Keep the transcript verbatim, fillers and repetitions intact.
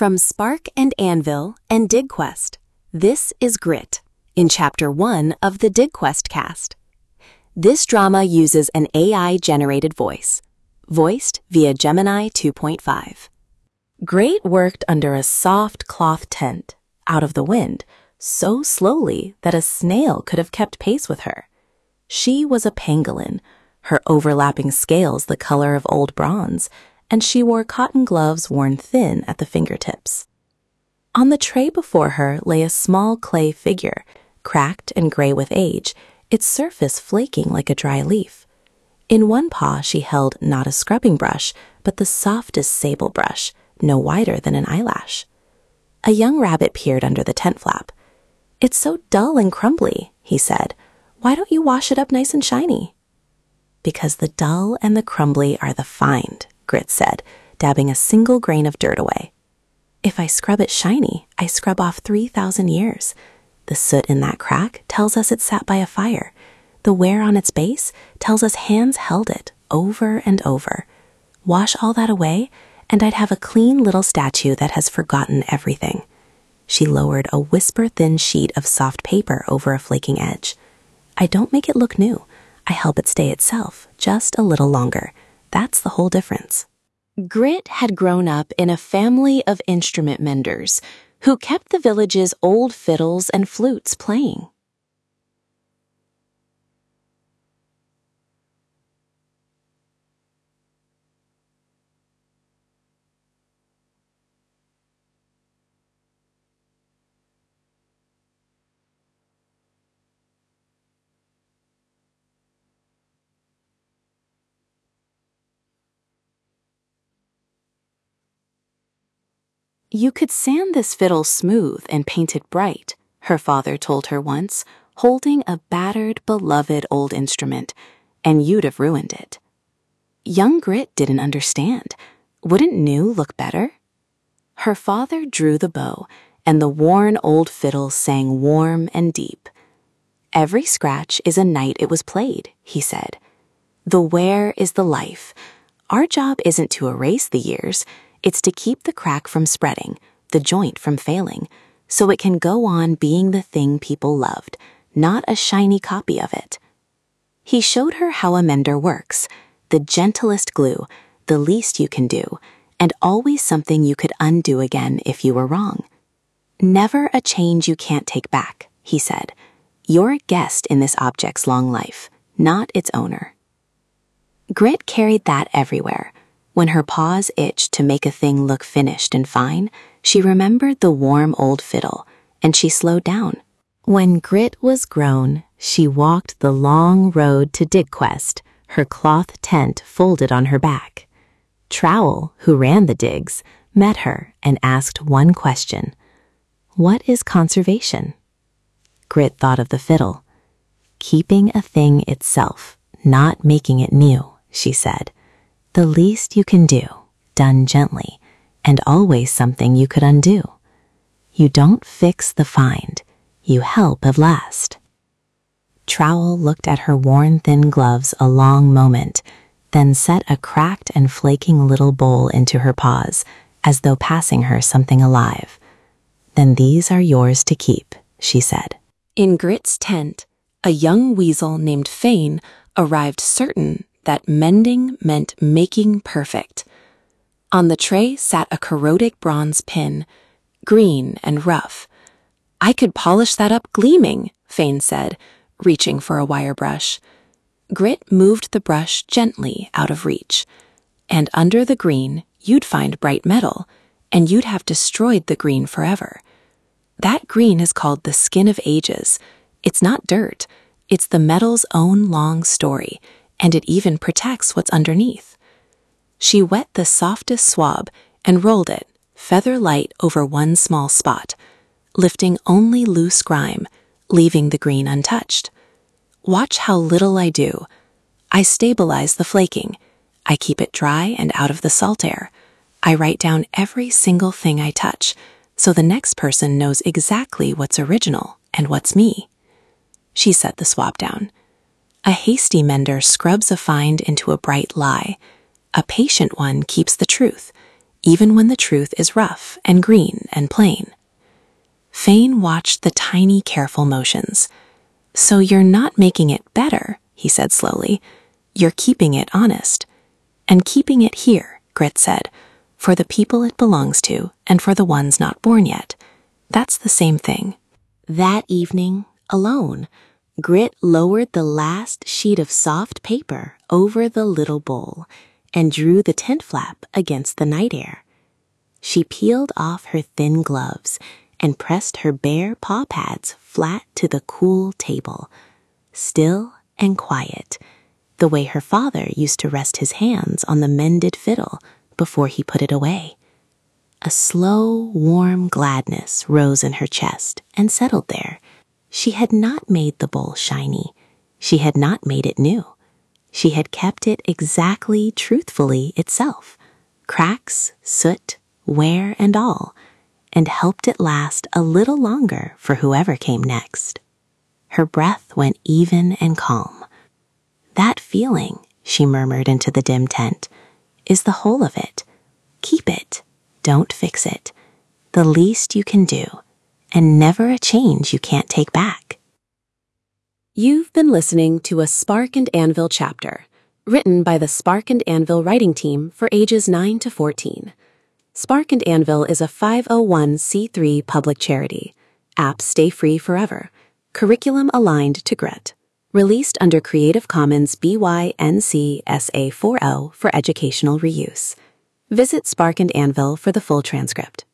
From Spark and Anvil and DigQuest, this is Grit, in Chapter one of the DigQuest cast. This drama uses an A I-generated voice, voiced via Gemini two point five. Grit worked under a soft cloth tent, out of the wind, so slowly that a snail could have kept pace with her. She was a pangolin, her overlapping scales the color of old bronze, and she wore cotton gloves worn thin at the fingertips. On the tray before her lay a small clay figure, cracked and gray with age, its surface flaking like a dry leaf. In one paw she held not a scrubbing brush, but the softest sable brush, no wider than an eyelash. A young rabbit peered under the tent flap. "It's so dull and crumbly," he said. "Why don't you wash it up nice and shiny?" "Because the dull and the crumbly are the find," Grit said, dabbing a single grain of dirt away. "If I scrub it shiny, I scrub off three thousand years. The soot in that crack tells us it sat by a fire. The wear on its base tells us hands held it over and over. Wash all that away, and I'd have a clean little statue that has forgotten everything." She lowered a whisper-thin sheet of soft paper over a flaking edge. "I don't make it look new. I help it stay itself, just a little longer. That's the whole difference." Grit had grown up in a family of instrument menders who kept the village's old fiddles and flutes playing. "You could sand this fiddle smooth and paint it bright," her father told her once, holding a battered, beloved old instrument, "and you'd have ruined it." Young Grit didn't understand. Wouldn't new look better? Her father drew the bow, and the worn old fiddle sang warm and deep. "Every scratch is a night it was played," he said. "The wear is the life. Our job isn't to erase the years. It's to keep the crack from spreading, the joint from failing, so it can go on being the thing people loved, not a shiny copy of it." He showed her how a mender works, the gentlest glue, the least you can do, and always something you could undo again if you were wrong. "Never a change you can't take back," he said. "You're a guest in this object's long life, not its owner." Grit carried that everywhere. When her paws itched to make a thing look finished and fine, she remembered the warm old fiddle, and she slowed down. When Grit was grown, she walked the long road to DigQuest, her cloth tent folded on her back. Trowel, who ran the digs, met her and asked one question. "What is conservation?" Grit thought of the fiddle. "Keeping a thing itself, not making it new," she said. "The least you can do, done gently, and always something you could undo. You don't fix the find, you help at last." Trowel looked at her worn thin gloves a long moment, then set a cracked and flaking little bowl into her paws, as though passing her something alive. "Then these are yours to keep," she said. In Grit's tent, a young weasel named Fane arrived certain that mending meant making perfect. On the tray sat a corrodic bronze pin, green and rough. "I could polish that up gleaming," Fane said, reaching for a wire brush. Grit moved the brush gently out of reach. "And under the green, you'd find bright metal, and you'd have destroyed the green forever. That green is called the skin of ages. It's not dirt. It's the metal's own long story, and it even protects what's underneath." She wet the softest swab and rolled it, feather light, over one small spot, lifting only loose grime, leaving the green untouched. "Watch how little I do. I stabilize the flaking. I keep it dry and out of the salt air. I write down every single thing I touch, so the next person knows exactly what's original and what's me." She set the swab down. A hasty mender scrubs a find into a bright lie. A patient one keeps the truth, even when the truth is rough and green and plain. Fane watched the tiny, careful motions. "So you're not making it better," he said slowly. "You're keeping it honest. And keeping it here," Grit said, "for the people it belongs to and for the ones not born yet. That's the same thing." That evening, alone, Grit lowered the last sheet of soft paper over the little bowl and drew the tent flap against the night air. She peeled off her thin gloves and pressed her bare paw pads flat to the cool table, still and quiet, the way her father used to rest his hands on the mended fiddle before he put it away. A slow, warm gladness rose in her chest and settled there. She had not made the bowl shiny. She had not made it new. She had kept it exactly truthfully itself, cracks, soot, wear, and all, and helped it last a little longer for whoever came next. Her breath went even and calm. "That feeling," she murmured into the dim tent, "is the whole of it. Keep it. Don't fix it. The least you can do, and never a change you can't take back." You've been listening to a Spark and Anvil chapter, written by the Spark and Anvil writing team for ages nine to fourteen. Spark and Anvil is a five oh one c three public charity. Apps stay free forever. Curriculum aligned to Grit. Released under Creative Commons B Y N C S A forty for educational reuse. Visit Spark and Anvil for the full transcript.